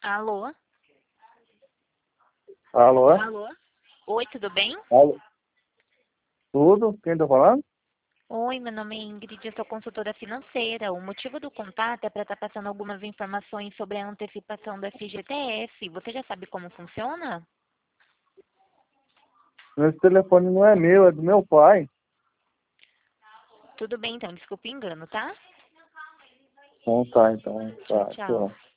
Alô? Alô? Alô? Oi, tudo bem? Alô? Tudo? Quem tá falando? Oi, meu nome é Ingrid, eu sou consultora financeira. O motivo do contato é para estar passando algumas informações sobre a antecipação do FGTS. Você já sabe como funciona? Esse telefone não é meu, é do meu pai. Tudo bem, então, desculpe o engano, tá? Então tá, então. Tchau, Tá, tchau. tchau.